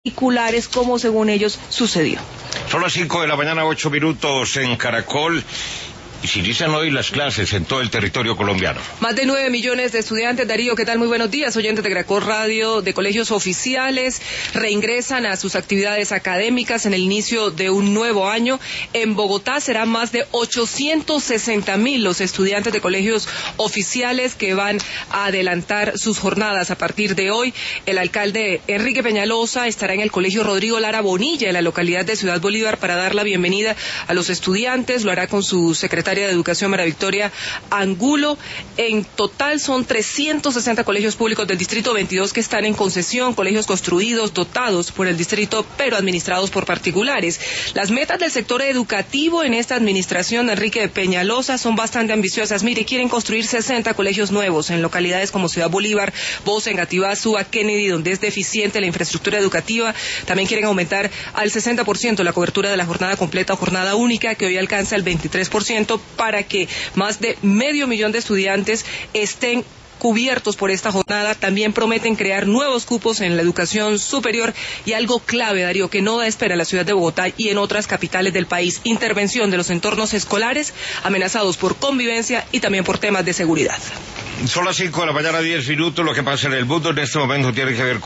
particulares, como según ellos sucedió. Son las 5 de la mañana, 8 minutos en Caracol. Y se inician hoy las clases en todo el territorio colombiano. Más de 9 millones de estudiantes, Darío, ¿qué tal? Muy buenos días, oyentes de Caracol Radio, de colegios oficiales, reingresan a sus actividades académicas en el inicio de un nuevo año. En Bogotá serán más de 860.000 los estudiantes de colegios oficiales que van a adelantar sus jornadas a partir de hoy. El alcalde Enrique Peñalosa estará en el colegio Rodrigo Lara Bonilla, en la localidad de Ciudad Bolívar, para dar la bienvenida a los estudiantes. Lo hará con su secretaria de Educación, María Victoria Angulo. En total son 360 colegios públicos del Distrito 22 que están en concesión, colegios construidos, dotados por el distrito, pero administrados por particulares. Las metas del sector educativo en esta administración de Enrique Peñalosa son bastante ambiciosas. Mire, quieren construir 60 colegios nuevos en localidades como Ciudad Bolívar, Bosa, Engativá, Suba, Kennedy, donde es deficiente la infraestructura educativa. También quieren aumentar al 60% la cobertura de la jornada completa o jornada única, que hoy alcanza el 23%, para que más de 500.000 de estudiantes estén cubiertos por esta jornada. También prometen crear nuevos cupos en la educación superior y algo clave, Darío, que no da espera en la ciudad de Bogotá y en otras capitales del país: intervención de los entornos escolares amenazados por convivencia y también por temas de seguridad. Son las 5 de la mañana, 10 minutos. Lo que pasa en el mundo en este momento tiene que ver